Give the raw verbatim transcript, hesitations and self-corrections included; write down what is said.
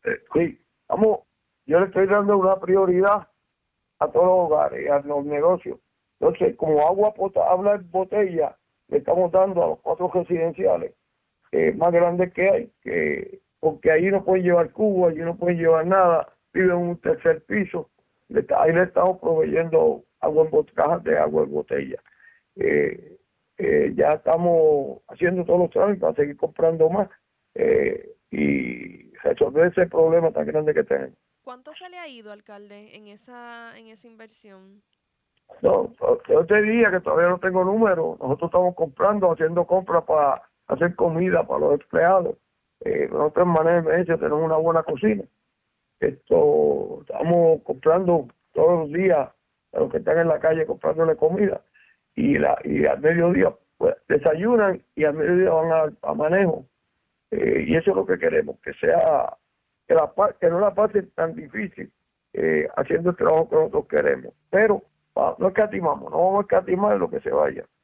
eh, sí, vamos, yo le estoy dando una prioridad a todos los hogares, a los negocios. Entonces, como agua potable en botella, le estamos dando a los cuatro residenciales eh, más grandes que hay, que porque ahí no pueden llevar cubo, allí no pueden llevar nada, viven en un tercer piso, le, ahí le estamos proveyendo agua en bot- cajas de agua en botella. Eh, eh, ya estamos haciendo todos los trámites para seguir comprando más eh, y resolver ese problema tan grande que tenemos. ¿Cuánto se le ha ido, alcalde, en esa, en esa inversión? No, yo te diría que todavía no tengo número. Nosotros estamos comprando, haciendo compras para hacer comida para los empleados. Eh, nosotros en Manejo de Emergencia tenemos una buena cocina. Esto, estamos comprando todos los días a los que están en la calle comprándole comida. Y, la, y al mediodía pues, desayunan y al mediodía van a, a manejo. Eh, y eso es lo que queremos, que sea, que, la, que no la pasen tan difícil eh, haciendo el trabajo que nosotros queremos. Pero va, no escatimamos, no vamos a escatimar en lo que se vaya.